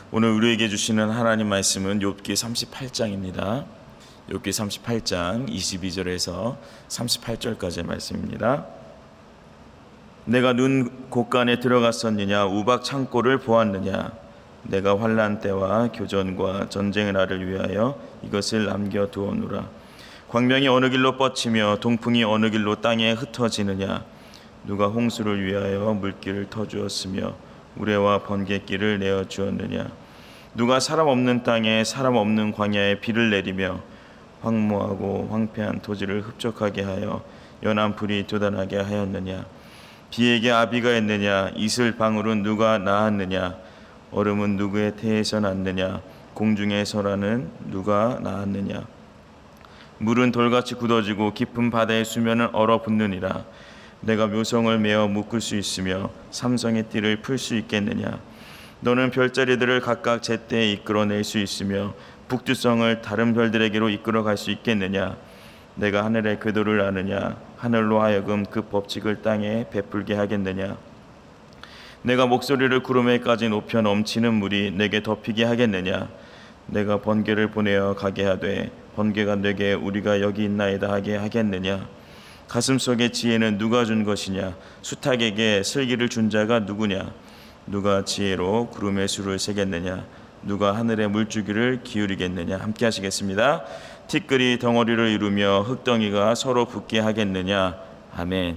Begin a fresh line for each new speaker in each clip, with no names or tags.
오늘 우리에게 주시는 하나님 말씀은 욥기 38장입니다. 욥기 38장 22절에서 38절까지의 말씀입니다. 내가 눈 곳간에 들어갔었느냐, 우박 창고를 보았느냐. 내가 환난 때와 교전과 전쟁의 날을 위하여 이것을 남겨두었노라. 광명이 어느 길로 뻗치며 동풍이 어느 길로 땅에 흩어지느냐. 누가 홍수를 위하여 물길을 터주었으며 우레와 번갯길을 내어주었느냐. 누가 사람 없는 땅에 사람 없는 광야에 비를 내리며 황무하고 황폐한 토지를 흡족하게 하여 연한 불이 돋아나게 하였느냐. 비에게 아비가 있느냐. 이슬 방울은 누가 낳았느냐. 얼음은 누구의 태에서 났느냐. 공중의 설화는 누가 낳았느냐. 물은 돌같이 굳어지고 깊은 바다의 수면은 얼어붙느니라. 내가 묘성을 메어 묶을 수 있으며 삼성의 띠를 풀 수 있겠느냐. 너는 별자리들을 각각 제때에 이끌어낼 수 있으며 북두성을 다른 별들에게로 이끌어갈 수 있겠느냐. 내가 하늘의 궤도를 아느냐. 하늘로 하여금 그 법칙을 땅에 베풀게 하겠느냐. 내가 목소리를 구름에까지 높여 넘치는 물이 내게 덮이게 하겠느냐. 내가 번개를 보내어 가게 하되 번개가 내게 우리가 여기 있나이다 하게 하겠느냐. 가슴속의 지혜는 누가 준 것이냐. 수탉에게 슬기를 준 자가 누구냐. 누가 지혜로 구름의 수를 세겠느냐. 누가 하늘의 물주기를 기울이겠느냐. 함께 하시겠습니다. 티끌이 덩어리를 이루며 흙덩이가 서로 붙게 하겠느냐. 아멘.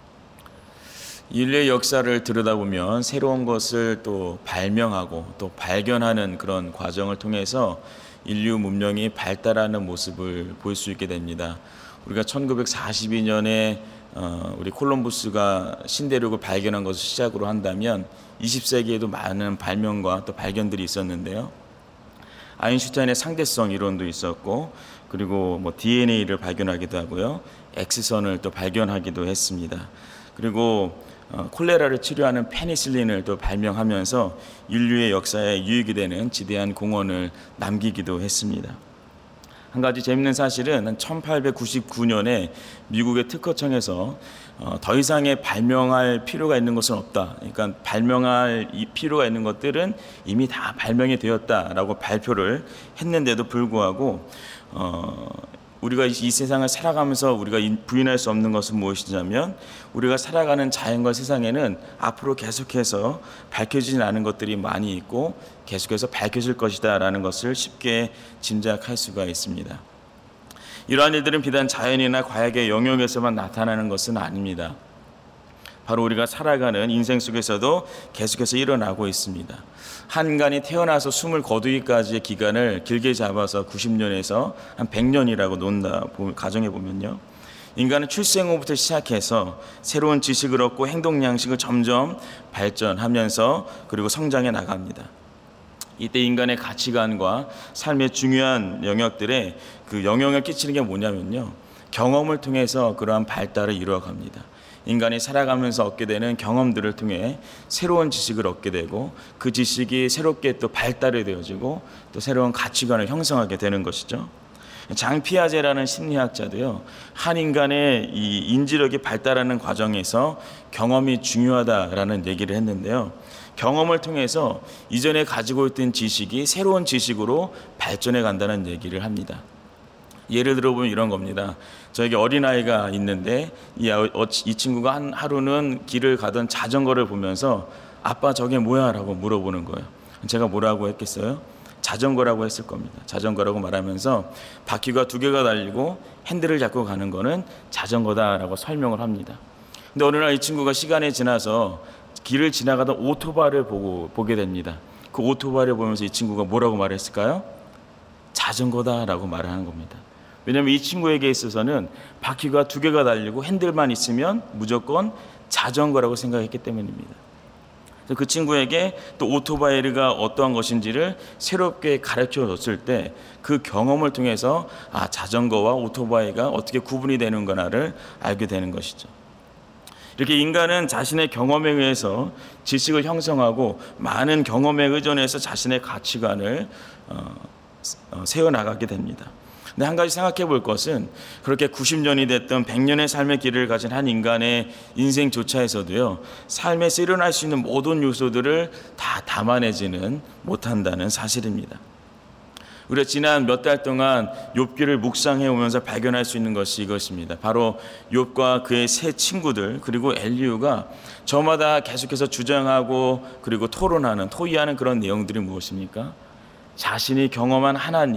인류의 역사를 들여다보면 새로운 것을 또 발명하고 또 발견하는 그런 과정을 통해서 인류 문명이 발달하는 모습을 볼 수 있게 됩니다. 우리가 1942년에 우리 콜럼부스가 신대륙을 발견한 것을 시작으로 한다면 20세기에도 많은 발명과 또 발견들이 있었는데요. 아인슈타인의 상대성 이론도 있었고, 그리고 DNA를 발견하기도 하고요, X선을 또 발견하기도 했습니다. 그리고 콜레라를 치료하는 페니실린을 또 발명하면서 인류의 역사에 유익이 되는 지대한 공헌을 남기기도 했습니다. 한 가지 재밌는 사실은 1899년에 미국의 특허청에서 더 이상의 발명할 필요가 있는 것은 없다. 그러니까 발명할 필요가 있는 것들은 이미 다 발명이 되었다라고 발표를 했는데도 불구하고 우리가 이 세상을 살아가면서 우리가 부인할 수 없는 것은 무엇이냐면, 우리가 살아가는 자연과 세상에는 앞으로 계속해서 밝혀지지 않은 것들이 많이 있고 계속해서 밝혀질 것이다 라는 것을 쉽게 짐작할 수가 있습니다. 이러한 일들은 비단 자연이나 과학의 영역에서만 나타나는 것은 아닙니다. 바로 우리가 살아가는 인생 속에서도 계속해서 일어나고 있습니다. 한 인간이 태어나서 숨을 거두기까지의 기간을 길게 잡아서 90년에서 한 100년이라고 논다 가정해 보면요, 인간은 출생 후부터 시작해서 새로운 지식을 얻고 행동 양식을 점점 발전하면서 그리고 성장해 나갑니다. 이때 인간의 가치관과 삶의 중요한 영역들에 그 영향을 끼치는 게 뭐냐면요, 경험을 통해서 그러한 발달을 이루어갑니다. 인간이 살아가면서 얻게 되는 경험들을 통해 새로운 지식을 얻게 되고, 그 지식이 새롭게 또 발달이 되어지고 또 새로운 가치관을 형성하게 되는 것이죠. 장 피아제라는 심리학자도요, 한 인간의 이 인지력이 발달하는 과정에서 경험이 중요하다라는 얘기를 했는데요, 경험을 통해서 이전에 가지고 있던 지식이 새로운 지식으로 발전해 간다는 얘기를 합니다. 예를 들어보면 이런 겁니다. 저에게 어린아이가 있는데 이 친구가 하루는 길을 가던 자전거를 보면서 아빠 저게 뭐야? 라고 물어보는 거예요. 제가 뭐라고 했겠어요? 자전거라고 했을 겁니다. 자전거라고 말하면서 바퀴가 2개가 달리고 핸들을 잡고 가는 거는 자전거다라고 설명을 합니다. 근데 어느 날 이 친구가 시간이 지나서 길을 지나가던 오토바이를 보게 됩니다. 그 오토바이를 보면서 이 친구가 뭐라고 말했을까요? 자전거다라고 말하는 겁니다. 왜냐하면 이 친구에게 있어서는 바퀴가 2개가 달리고 핸들만 있으면 무조건 자전거라고 생각했기 때문입니다. 그 친구에게 또 오토바이가 어떠한 것인지를 새롭게 가르쳐 줬을 때 그 경험을 통해서 자전거와 오토바이가 어떻게 구분이 되는구나를 알게 되는 것이죠. 이렇게 인간은 자신의 경험에 의해서 지식을 형성하고 많은 경험에 의존해서 자신의 가치관을 세워나가게 됩니다. 근데 한 가지 생각해 볼 것은 그렇게 90년이 됐던 100년의 삶의 길을 가진 한 인간의 인생조차에서도요, 삶에서 일어날 수 있는 모든 요소들을 다 담아내지는 못한다는 사실입니다. 우리가 지난 몇 달 동안 욥기를 묵상해 오면서 발견할 수 있는 것이 이것입니다. 바로 욥과 그의 세 친구들 그리고 엘리후가 저마다 계속해서 주장하고 그리고 토의하는 그런 내용들이 무엇입니까? 자신이 경험한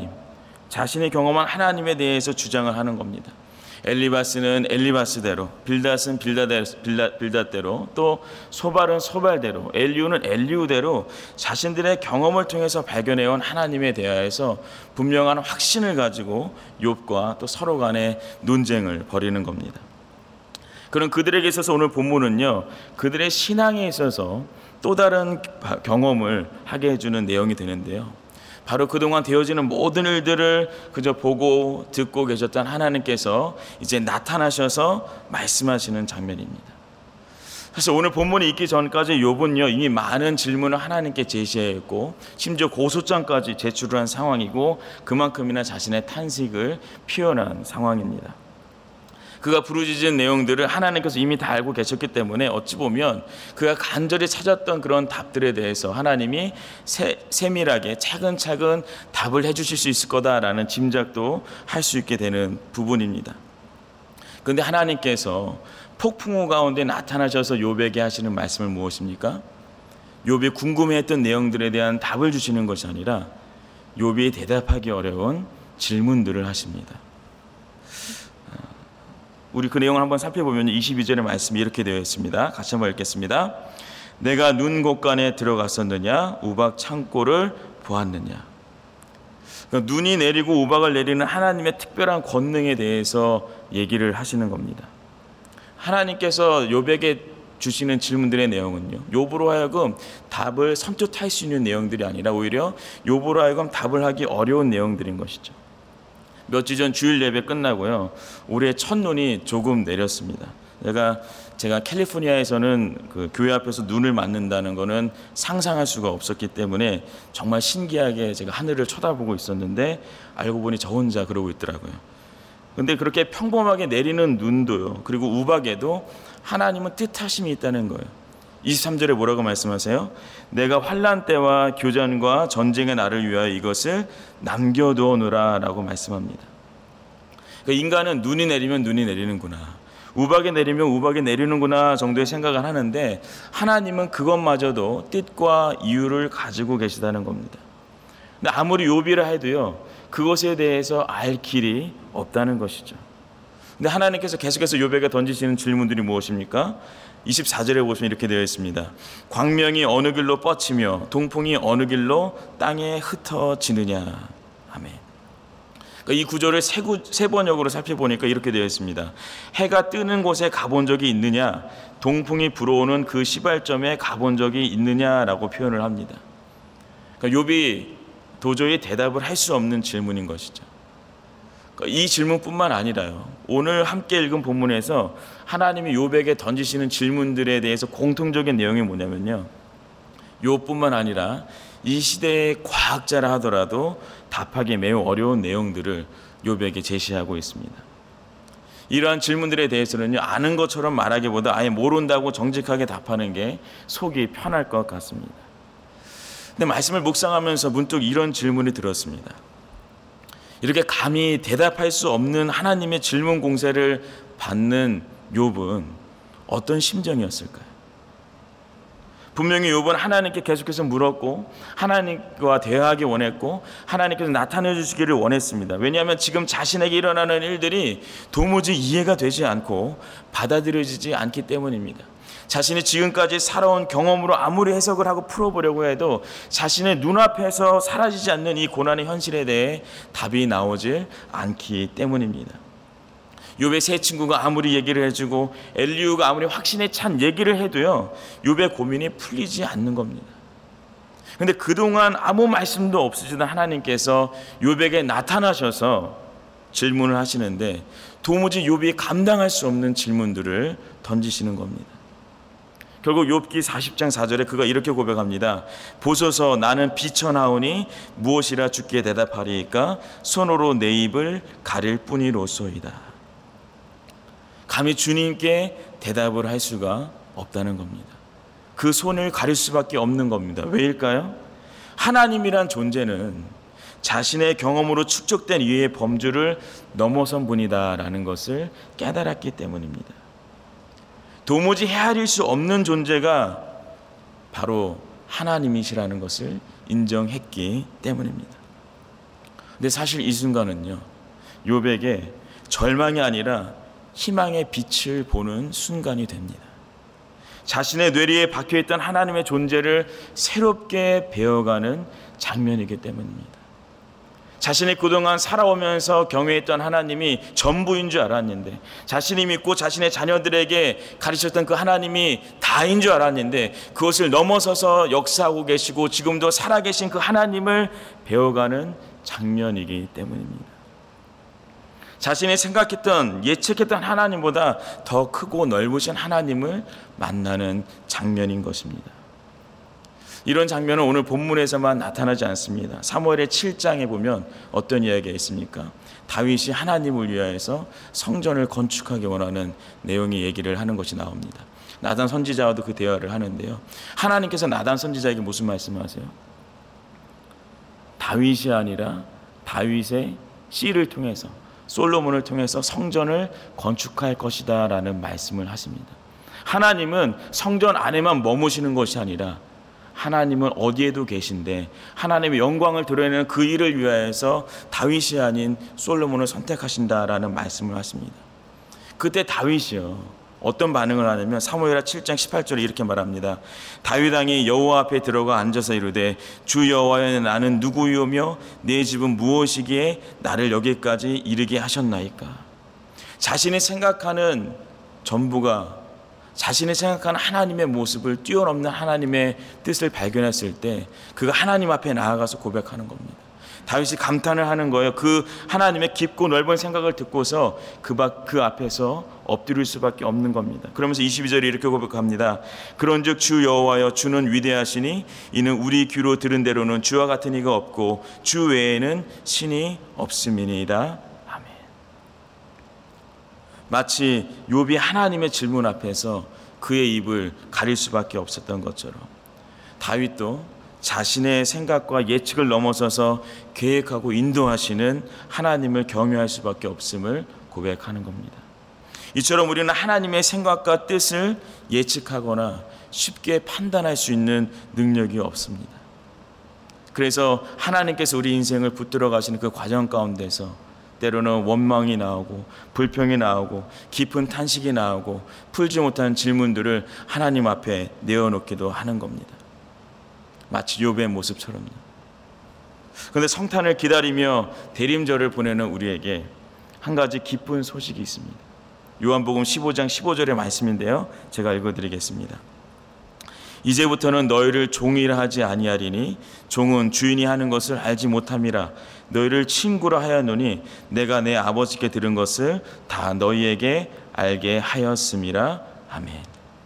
하나님에 대해서 주장을 하는 겁니다. 엘리바스는 엘리바스대로, 빌닷은 빌닷대로, 또 소발은 소발대로, 엘리후는 엘리후대로 자신들의 경험을 통해서 발견해온 하나님에 대하여서 분명한 확신을 가지고 욥과 또 서로 간의 논쟁을 벌이는 겁니다. 그런 그들에게 있어서 오늘 본문은요, 그들의 신앙에 있어서 또 다른 경험을 하게 해주는 내용이 되는데요, 바로 그동안 되어지는 모든 일들을 그저 보고 듣고 계셨던 하나님께서 이제 나타나셔서 말씀하시는 장면입니다. 사실 오늘 본문이 있기 전까지 욥은요, 이미 많은 질문을 하나님께 제시했고 심지어 고소장까지 제출을 한 상황이고 그만큼이나 자신의 탄식을 표현한 상황입니다. 그가 부르짖은 내용들을 하나님께서 이미 다 알고 계셨기 때문에 어찌 보면 그가 간절히 찾았던 그런 답들에 대해서 하나님이 세밀하게 차근차근 답을 해주실 수 있을 거다라는 짐작도 할 수 있게 되는 부분입니다. 그런데 하나님께서 폭풍우 가운데 나타나셔서 욥에게 하시는 말씀은 무엇입니까? 욥이 궁금해했던 내용들에 대한 답을 주시는 것이 아니라 욥이 대답하기 어려운 질문들을 하십니다. 우리 그 내용을 한번 살펴보면 22절의 말씀이 이렇게 되어 있습니다. 같이 한번 읽겠습니다. 내가 눈 곳간에 들어갔었느냐, 우박 창고를 보았느냐. 그러니까 눈이 내리고 우박을 내리는 하나님의 특별한 권능에 대해서 얘기를 하시는 겁니다. 하나님께서 욥에게 주시는 질문들의 내용은요, 욥으로 하여금 답을 선뜻 할 수 있는 내용들이 아니라 오히려 욥으로 하여금 답을 하기 어려운 내용들인 것이죠. 몇 주 전 주일 예배 끝나고요, 올해 첫눈이 조금 내렸습니다. 제가 캘리포니아에서는 그 교회 앞에서 눈을 맞는다는 거는 상상할 수가 없었기 때문에 정말 신기하게 제가 하늘을 쳐다보고 있었는데 알고 보니 저 혼자 그러고 있더라고요. 근데 그렇게 평범하게 내리는 눈도요, 그리고 우박에도 하나님은 뜻하심이 있다는 거예요. 23절에 뭐라고 말씀하세요? 내가 환난 때와 교전과 전쟁의 날을 위하여 이것을 남겨두어놓으라 라고 말씀합니다. 그러니까 인간은 눈이 내리면 눈이 내리는구나, 우박이 내리면 우박이 내리는구나 정도의 생각을 하는데 하나님은 그것마저도 뜻과 이유를 가지고 계시다는 겁니다. 근데 아무리 욥이라 해도요, 그것에 대해서 알 길이 없다는 것이죠. 근데 하나님께서 계속해서 욥에게 던지시는 질문들이 무엇입니까? 24절에 보시면 이렇게 되어 있습니다. 광명이 어느 길로 뻗치며 동풍이 어느 길로 땅에 흩어지느냐. 아멘. 그러니까 이 구절을 세 번역으로 살펴보니까 이렇게 되어 있습니다. 해가 뜨는 곳에 가본 적이 있느냐, 동풍이 불어오는 그 시발점에 가본 적이 있느냐라고 표현을 합니다. 그러니까 욥이 도저히 대답을 할 수 없는 질문인 것이죠. 이 질문뿐만 아니라요, 오늘 함께 읽은 본문에서 하나님이 욥에게 던지시는 질문들에 대해서 공통적인 내용이 뭐냐면요, 욥뿐만 아니라 이 시대의 과학자라 하더라도 답하기 매우 어려운 내용들을 욥에게 제시하고 있습니다. 이러한 질문들에 대해서는요, 아는 것처럼 말하기보다 아예 모른다고 정직하게 답하는 게 속이 편할 것 같습니다. 근데 말씀을 묵상하면서 문득 이런 질문이 들었습니다. 이렇게 감히 대답할 수 없는 하나님의 질문 공세를 받는 욥은 어떤 심정이었을까요? 분명히 욥은 하나님께 계속해서 물었고 하나님과 대화하기 원했고 하나님께서 나타내 주시기를 원했습니다. 왜냐하면 지금 자신에게 일어나는 일들이 도무지 이해가 되지 않고 받아들여지지 않기 때문입니다. 자신이 지금까지 살아온 경험으로 아무리 해석을 하고 풀어보려고 해도 자신의 눈앞에서 사라지지 않는 이 고난의 현실에 대해 답이 나오질 않기 때문입니다. 욥의 세 친구가 아무리 얘기를 해주고 엘리후가 아무리 확신에 찬 얘기를 해도요, 욥의 고민이 풀리지 않는 겁니다. 그런데 그동안 아무 말씀도 없으시던 하나님께서 욥에게 나타나셔서 질문을 하시는데 도무지 욥이 감당할 수 없는 질문들을 던지시는 겁니다. 결국 욥기 40장 4절에 그가 이렇게 고백합니다. 보소서 나는 비천하오니 무엇이라 주께 대답하리이까 손으로 내 입을 가릴 뿐이로소이다. 감히 주님께 대답을 할 수가 없다는 겁니다. 그 손을 가릴 수밖에 없는 겁니다. 왜일까요? 하나님이란 존재는 자신의 경험으로 축적된 이해의 범주를 넘어선 분이다라는 것을 깨달았기 때문입니다. 도무지 헤아릴 수 없는 존재가 바로 하나님이시라는 것을 인정했기 때문입니다. 근데 사실 이 순간은요, 욥에게 절망이 아니라 희망의 빛을 보는 순간이 됩니다. 자신의 뇌리에 박혀있던 하나님의 존재를 새롭게 배워가는 장면이기 때문입니다. 자신이 그동안 살아오면서 경외했던 하나님이 전부인 줄 알았는데, 자신이 믿고 자신의 자녀들에게 가르쳤던 그 하나님이 다인 줄 알았는데, 그것을 넘어서서 역사하고 계시고 지금도 살아계신 그 하나님을 배워가는 장면이기 때문입니다. 자신이 생각했던, 예측했던 하나님보다 더 크고 넓으신 하나님을 만나는 장면인 것입니다. 이런 장면은 오늘 본문에서만 나타나지 않습니다. 사무엘의 7장에 보면 어떤 이야기가 있습니까? 다윗이 하나님을 위하여서 성전을 건축하기 원하는 내용의 얘기를 하는 것이 나옵니다. 나단 선지자와도 그 대화를 하는데요, 하나님께서 나단 선지자에게 무슨 말씀을 하세요? 다윗이 아니라 다윗의 씨를 통해서, 솔로몬을 통해서 성전을 건축할 것이다 라는 말씀을 하십니다. 하나님은 성전 안에만 머무시는 것이 아니라 하나님은 어디에도 계신데, 하나님의 영광을 드러내는 그 일을 위하여서 다윗이 아닌 솔로몬을 선택하신다라는 말씀을 하십니다. 그때 다윗이요, 어떤 반응을 하냐면 사무엘하 7장 18절에 이렇게 말합니다. 다윗 왕이 여호와 앞에 들어가 앉아서 이르되 주 여호와여 나는 누구이오며 내 집은 무엇이기에 나를 여기까지 이르게 하셨나이까. 자신이 생각하는 전부가, 자신이 생각하는 하나님의 모습을 뛰어넘는 하나님의 뜻을 발견했을 때 그가 하나님 앞에 나아가서 고백하는 겁니다. 다윗이 감탄을 하는 거예요. 그 하나님의 깊고 넓은 생각을 듣고서 그 앞에서 엎드릴 수밖에 없는 겁니다. 그러면서 22절에 이렇게 고백합니다. 그런즉 주 여호와여 주는 위대하시니 이는 우리 귀로 들은 대로는 주와 같은 이가 없고 주 외에는 신이 없음이니이다. 아멘. 마치 욥이 하나님의 질문 앞에서 그의 입을 가릴 수밖에 없었던 것처럼 다윗도 자신의 생각과 예측을 넘어서서 계획하고 인도하시는 하나님을 경외할 수밖에 없음을 고백하는 겁니다. 이처럼 우리는 하나님의 생각과 뜻을 예측하거나 쉽게 판단할 수 있는 능력이 없습니다. 그래서 하나님께서 우리 인생을 붙들어 가시는 그 과정 가운데서 때로는 원망이 나오고 불평이 나오고 깊은 탄식이 나오고 풀지 못한 질문들을 하나님 앞에 내어놓기도 하는 겁니다. 마치 욥의 모습처럼요. 그런데 성탄을 기다리며 대림절을 보내는 우리에게 한 가지 기쁜 소식이 있습니다. 요한복음 15장 15절의 말씀인데요, 제가 읽어드리겠습니다. 이제부터는 너희를 종이라 하지 아니하리니 종은 주인이 하는 것을 알지 못함이라. 너희를 친구라 하였노니 내가 내 아버지께 들은 것을 다 너희에게 알게 하였음이라. 아멘.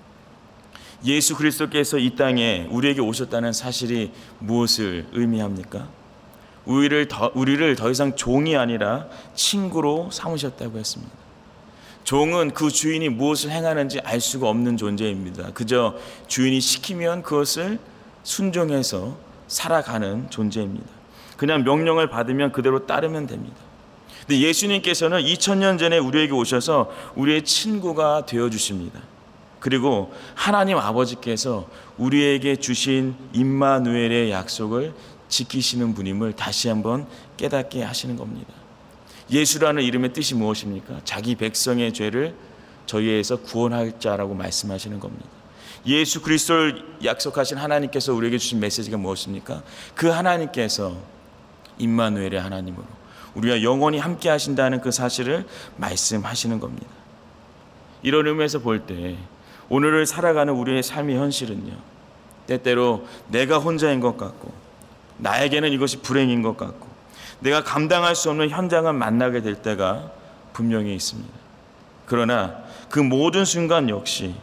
예수 그리스도께서 이 땅에 우리에게 오셨다는 사실이 무엇을 의미합니까? 우리를 더 이상 종이 아니라 친구로 삼으셨다고 했습니다. 종은 그 주인이 무엇을 행하는지 알 수가 없는 존재입니다. 그저 주인이 시키면 그것을 순종해서 살아가는 존재입니다. 그냥 명령을 받으면 그대로 따르면 됩니다. 근데 예수님께서는 2000년 전에 우리에게 오셔서 우리의 친구가 되어주십니다. 그리고 하나님 아버지께서 우리에게 주신 임마누엘의 약속을 지키시는 분임을 다시 한번 깨닫게 하시는 겁니다. 예수라는 이름의 뜻이 무엇입니까? 자기 백성의 죄를 저희에서 구원할 자라고 말씀하시는 겁니다. 예수 그리스도를 약속하신 하나님께서 우리에게 주신 메시지가 무엇입니까? 그 하나님께서 임마누엘의 하나님으로 우리와 영원히 함께 하신다는 그 사실을 말씀하시는 겁니다. 이런 의미에서 볼 때 오늘을 살아가는 우리의 삶의 현실은요, 때때로 내가 혼자인 것 같고 나에게는 이것이 불행인 것 같고 내가 감당할 수 없는 현장을 만나게 될 때가 분명히 있습니다. 그러나 그 모든 순간 역시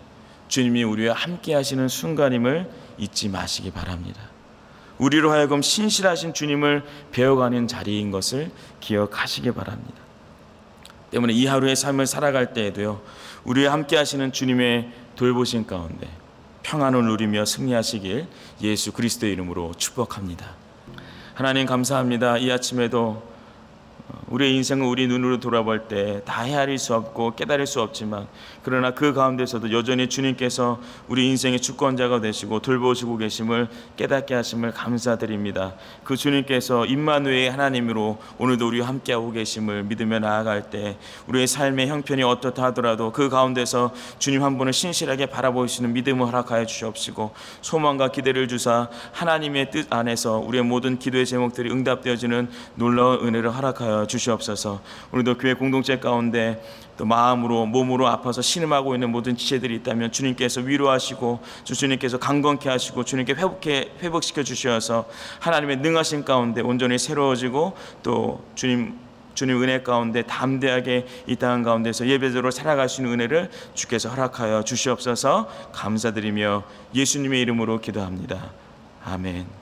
주님이 우리와 함께 하시는 순간임을 잊지 마시기 바랍니다. 우리로 하여금 신실하신 주님을 배워가는 자리인 것을 기억하시기 바랍니다. 때문에 이 하루의 삶을 살아갈 때에도요, 우리와 함께 하시는 주님의 돌보심 가운데 평안을 누리며 승리하시길 예수 그리스도의 이름으로 축복합니다. 하나님 감사합니다. 이 아침에도 우리의 인생을 우리 눈으로 돌아볼 때 다 헤아릴 수 없고 깨달을 수 없지만, 그러나 그 가운데서도 여전히 주님께서 우리 인생의 주권자가 되시고 돌보시고 계심을 깨닫게 하심을 감사드립니다. 그 주님께서 임마누엘의 하나님으로 오늘도 우리와 함께하고 계심을 믿으며 나아갈 때 우리의 삶의 형편이 어떻다 하더라도 그 가운데서 주님 한 분을 신실하게 바라보시는 믿음을 허락하여 주시옵시고, 소망과 기대를 주사 하나님의 뜻 안에서 우리의 모든 기도의 제목들이 응답되어지는 놀라운 은혜를 허락하여 주시옵소서. 오늘도 교회 공동체 가운데 또 마음으로 몸으로 아파서 신음하고 있는 모든 지체들이 있다면 주님께서 위로하시고 주님께서 강건케 하시고 주님께 회복시켜 주셔서 하나님의 능하신 가운데 온전히 새로워지고 또 주님 은혜 가운데 담대하게 이 땅 가운데서 예배대로 살아갈 수 있는 은혜를 주께서 허락하여 주시옵소서. 감사드리며 예수님의 이름으로 기도합니다. 아멘.